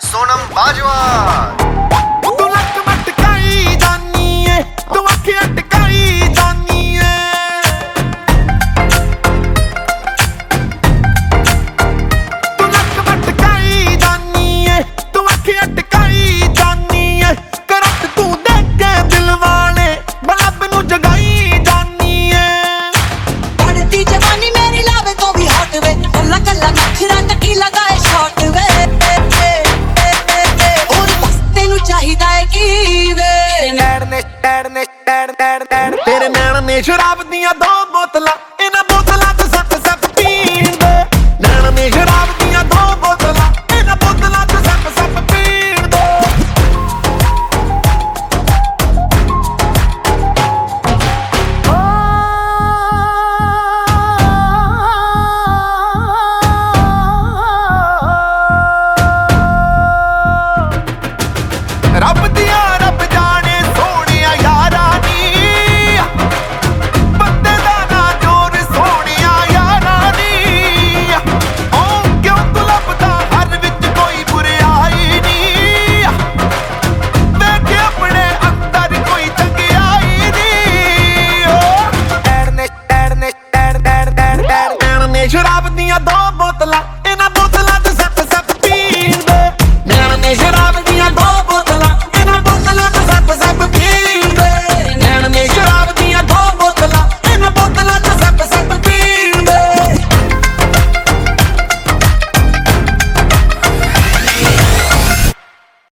सोनम बाजवा। तू लक मटकाई जानी है, तू अखी अटकाई जानी है। तू लक मटकाई जानी है, तू अखी अटकाई जानी है। करत तू देख के दिल वाले बलब नू जगाई जानी है। बढ़ती जवानी मेरी लावे तो भी हॉट वे, कल्ला कल्ला नखरा टकी लगाए शॉट वे। और बस तेनू चाहिदा है की वे। तेरे नैन ने शराब दियां 2 बोतलां